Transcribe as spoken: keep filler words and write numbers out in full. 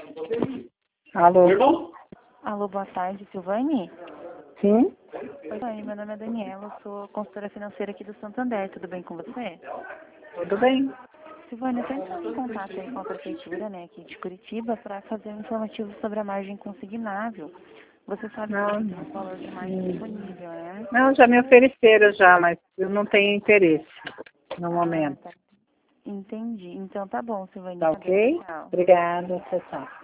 Alô? Alô, boa tarde, Silvane? Sim? Oi, Silvane, meu nome é Daniela, eu sou consultora financeira aqui do Santander, tudo bem com você? Tudo bem? Silvane, eu estou entrando em contato aí com a prefeitura, né, aqui de Curitiba, para fazer um informativo sobre a margem consignável. Você sabe Não. que tem um valor de margem disponível, né? Não, já me ofereceram já, mas eu não tenho interesse no momento. Ah, tá. Entendi. Então tá bom, Silvane. Tá ok? Tchau. Obrigada, tchau, tchau.